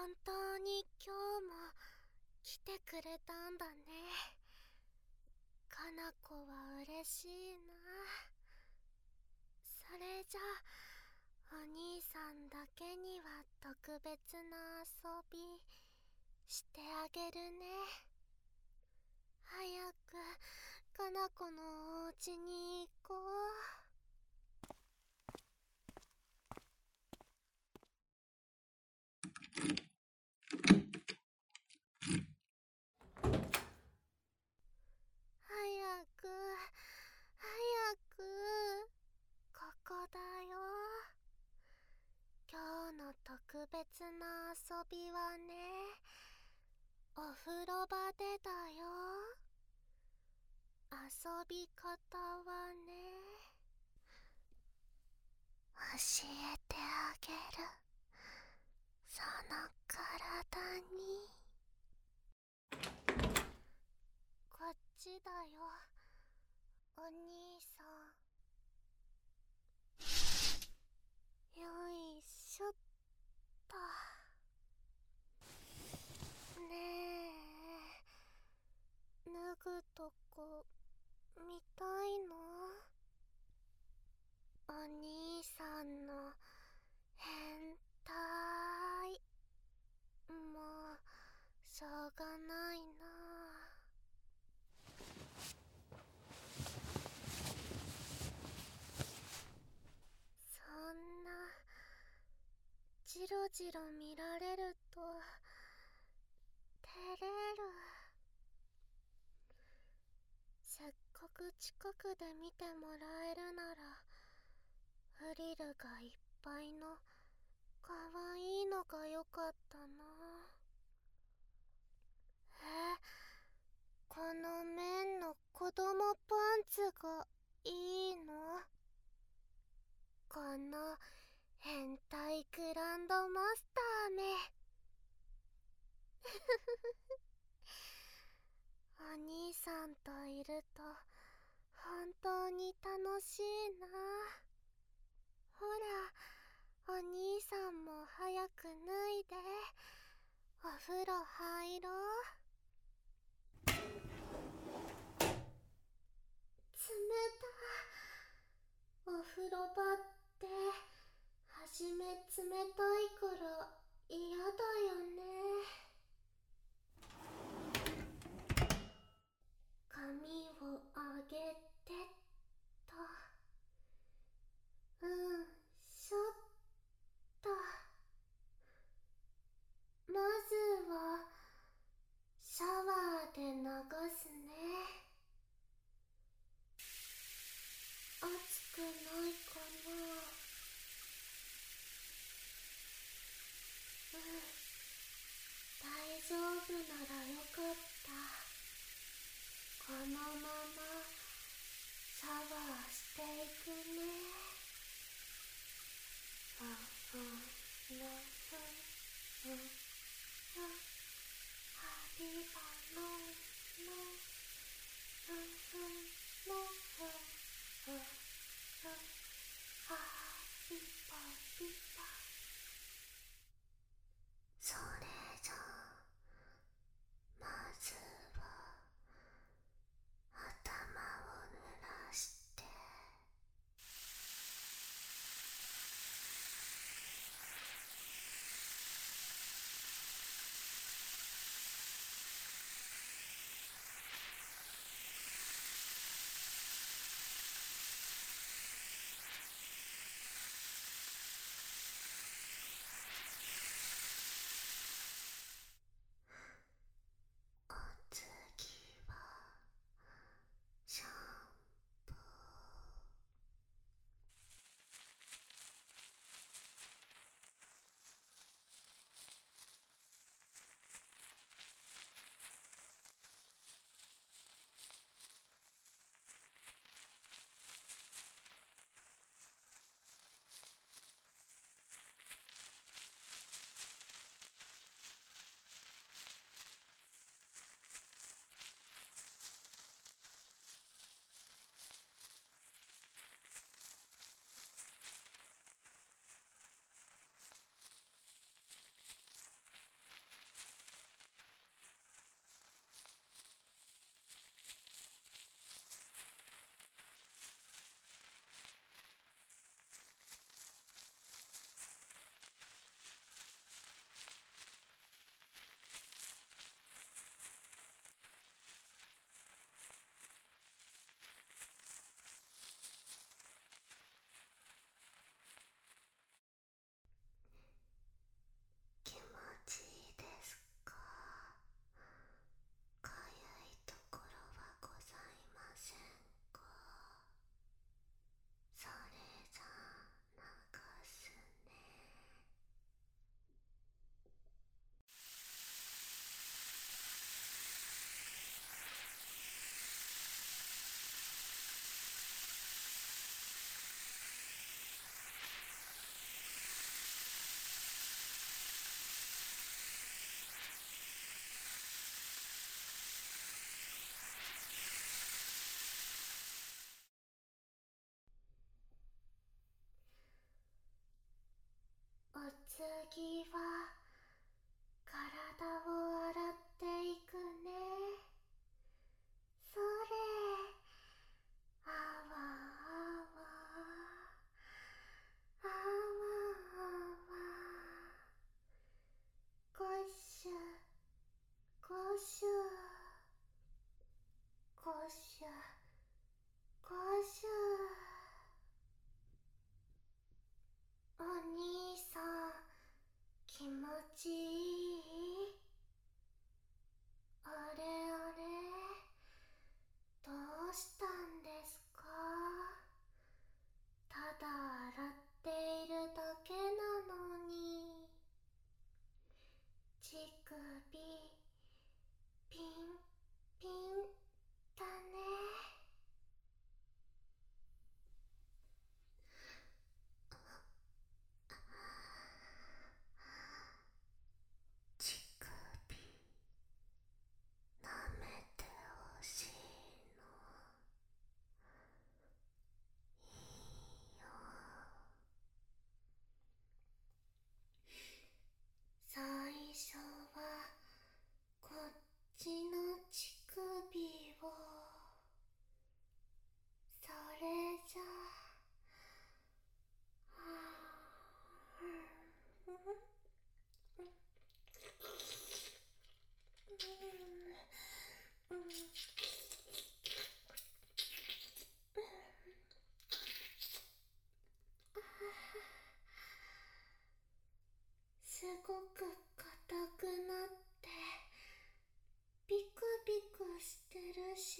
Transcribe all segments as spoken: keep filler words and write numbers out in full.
本当に今日も来てくれたんだね。かな子は嬉しいな。それじゃあお兄さんだけには特別な遊びしてあげるね。早くかな子のお家に行こう。早く早く、ここだよ。今日の特別な遊びはね、お風呂場でだよ。遊び方はね、教えてあげる。その体に。こっちだよ、お兄さん。よいしょっと。ねえ、脱ぐとこ見たいの？お兄さんの変態。もうしょうがないな。そんなジロジロ見られると照れる。せっかく近くで見てもらえるならフリルがいっぱいのかわいいのがよかったな。え、この面の子供パンツがいいの？この変態グランドマスターめ。お兄さんといると本当に楽しいな。ほら、お兄さんも早く脱いでお風呂入ろう。冷た。お風呂場ってはじめ冷たいから嫌だよね。髪をあげてっと。うんしょっと。まずはシャワーで流すね。熱くないかな？うん、大丈夫ならよかった。このままシャワーしていくね。ふんふんふんふんふん。ハビバののふんふんのふんふんふん。ハビバビバ。それじゃまずは頭を濡らして。 次は体を洗っていくね。それ、あわあわ、あわあわ、ゴシュゴシュゴシュゴシュ。お兄さん、気持ちいい？あれあれ、どうしたんですか？ただ洗っているだけなのに。乳首ピンピンだね。乳首舐めてほしいの。いいよ。最初はこっちの乳首を、それじゃあ、うんうんうんうん、すごく硬くなってビクビクしてるし、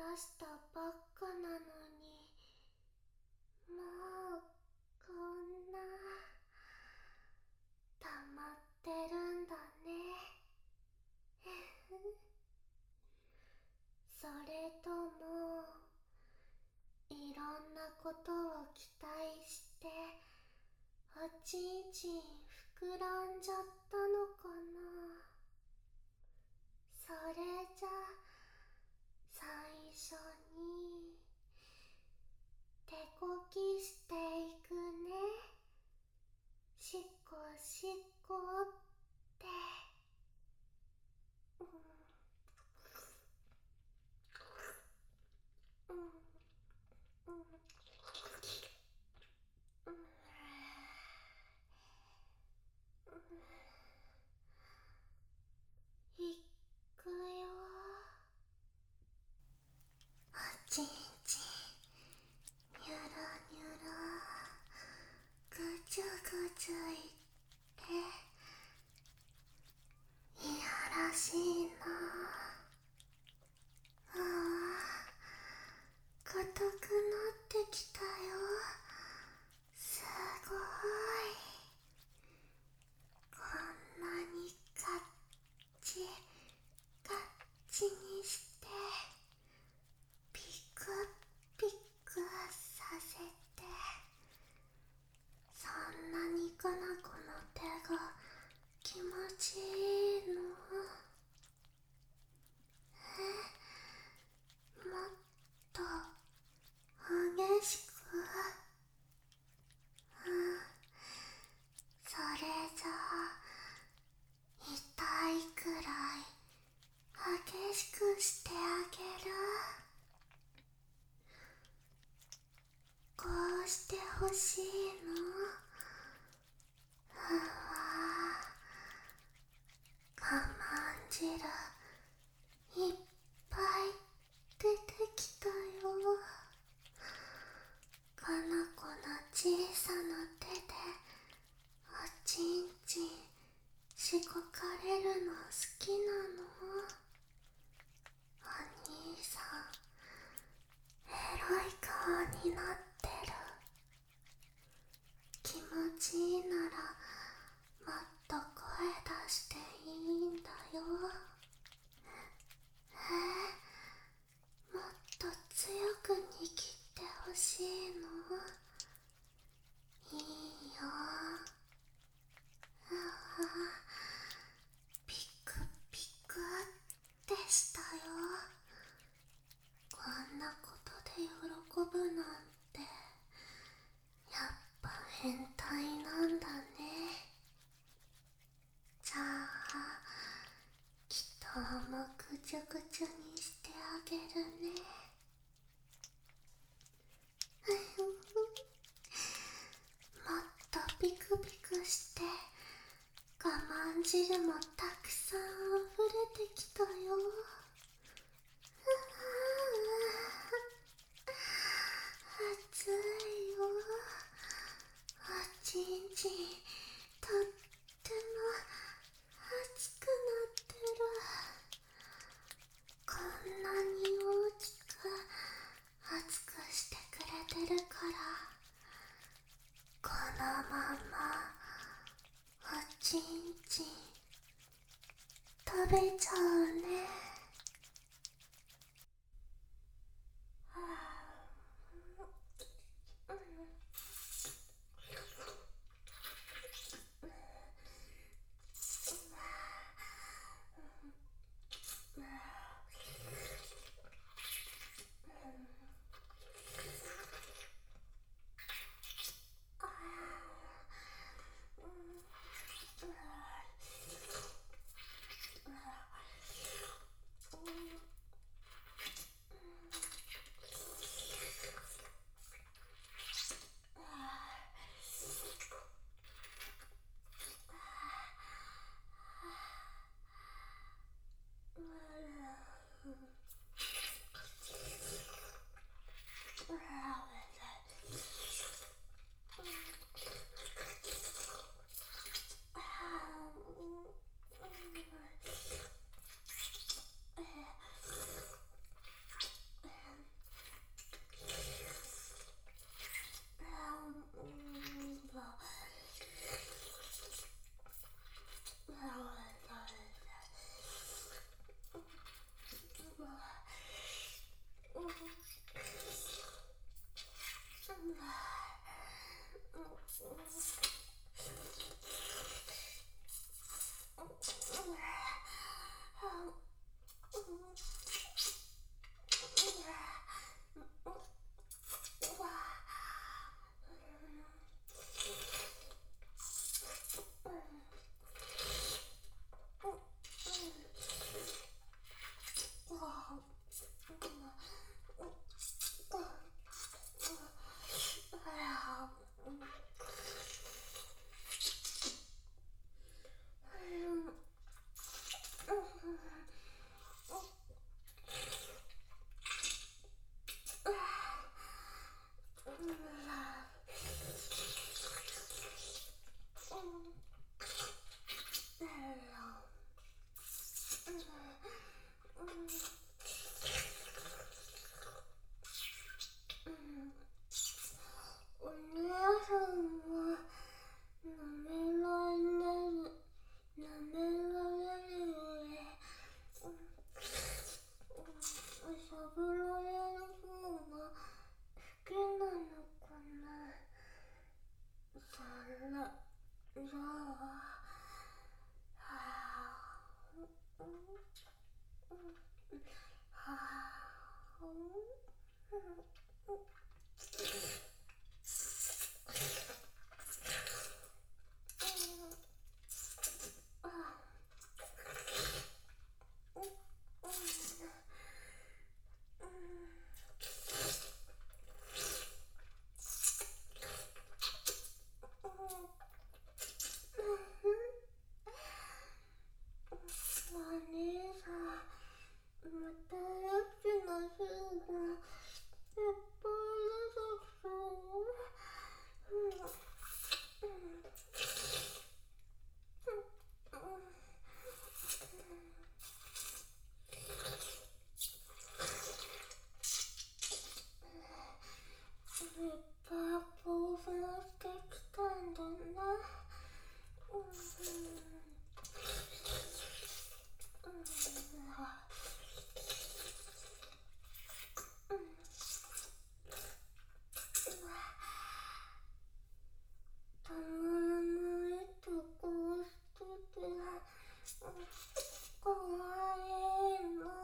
出したばっかなのに、もうこんな溜まってるんだね。それともいろんなことを期待しておちんちん膨らんじゃったのかな。それじゃ最初に手こきしていくね。しっこしっこって。うんうんうんうんいくよ。おちんちんにゅるにゅる、ぐちゅぐちゅいっていやらしいな。ああ、硬くなってきたよ。すごい。こんなにガッチガッチにしてピクピクさせて、そんなにかな子の手が気持ちいいの？え、もっと激しく。うん、それじゃあ痛いくらい激しくしてあげる。こうしてほしいの？うわ、我慢汁いっぱい出てきたよ。かなこの小さな手でおちんちんしごかれるの好きなの？お兄さんエロい顔になってる。気持ちいいならもっと声出していいんだよ。えー、もっと強く握ってほしいの？いいよ。ああ、ピクピクってしたよ。こんなことで喜ぶなんてやっぱ変態なんだね。じゃあ人もぐちゅぐちゅにしてあげるね。もっとピクピクして我慢汁もたくさん溢れてきたよ。熱いよ。おちんちんとっても熱くなってる。こんなに大きく熱くしてくれてるから、このままおちんちん食べちゃうね。はあ、うんうんいっぱい興奮してきたんだな。うんうんたまらないとこうしててかわいいな。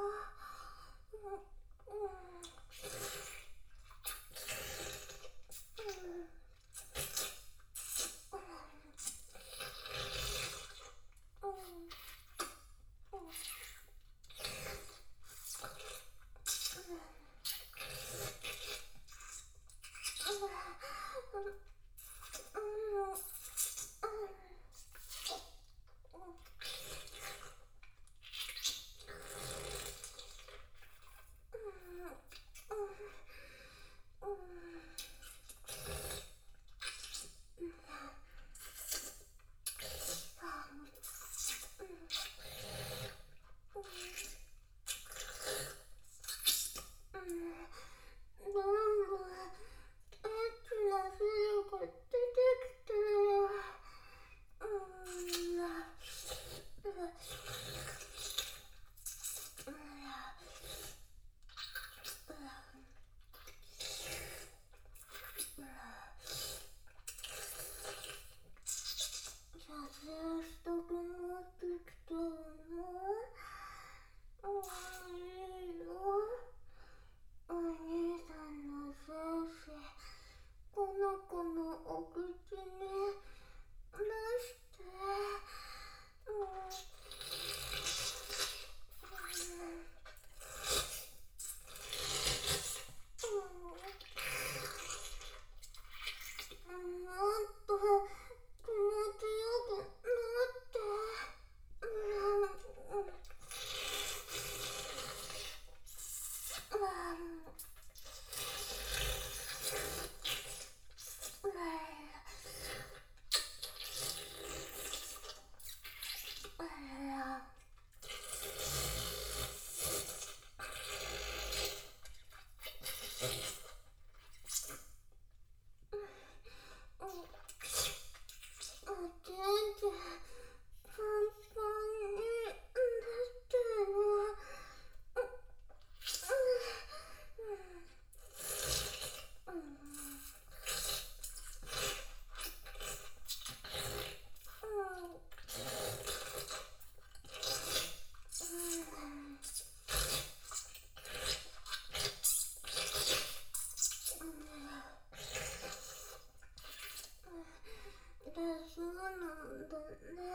そうなんだね。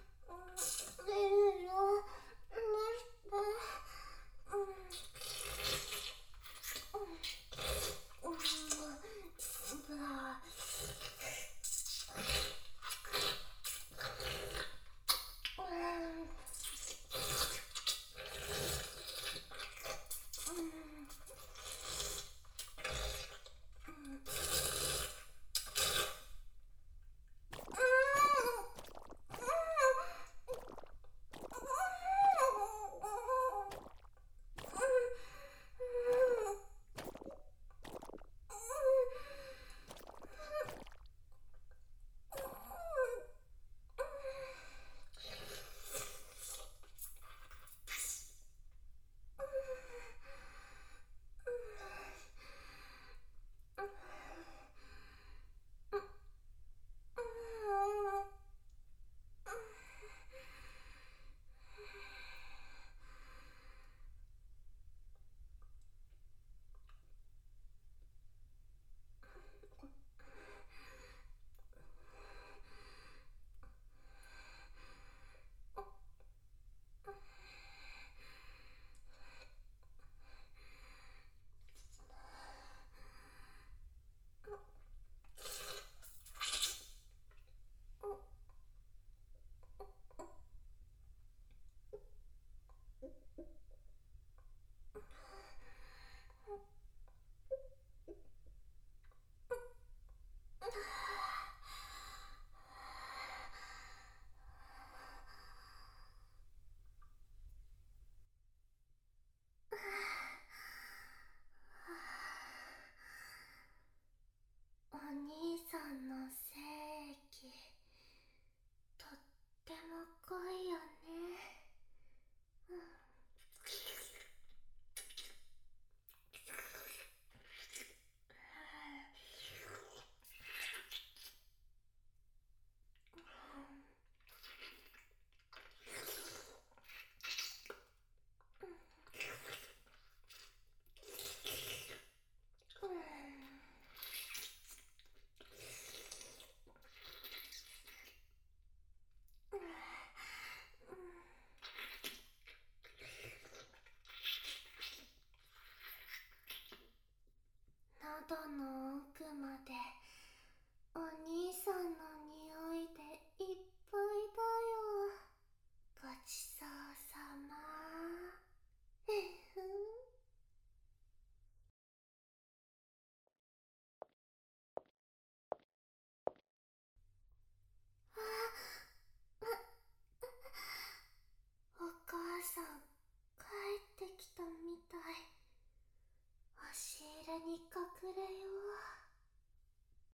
いいよ。 隠れよ